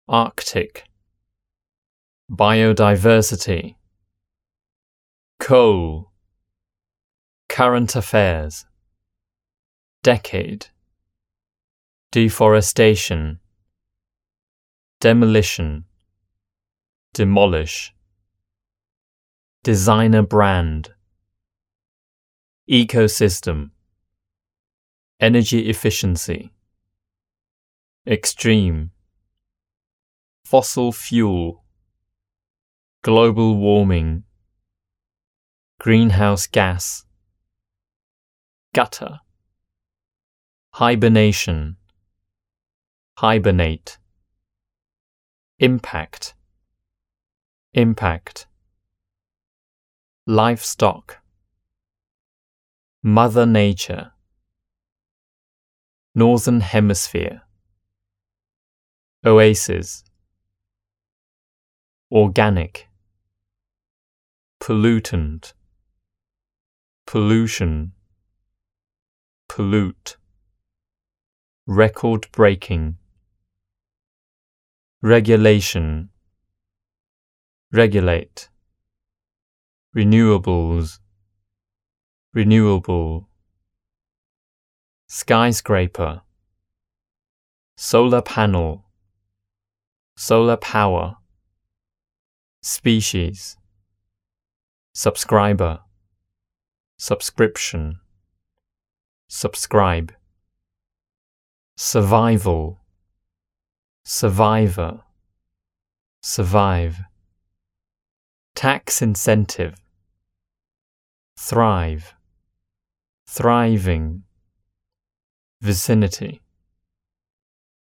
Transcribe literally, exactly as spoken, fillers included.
Arctic. Biodiversity. Coal. Current affairs. Decade. Deforestation. Demolition. Demolish. Designer brand. Ecosystem. Energy efficiency. Extreme. Fossil fuel. Global warming. Greenhouse gas. Gutter. Hibernation. Hibernate. Impact. Impact. Livestock. Mother Nature. Northern Hemisphere. Oasis. Organic. Pollutant. Pollution. Pollute. Record-breaking. Regulation. Regulate. Renewables. Renewable. Skyscraper. Solar panel. Solar power. Species. Subscriber. Subscription. Subscribe. Survival. Survivor. Survive. Tax incentive. Thrive. Thriving. Vicinity.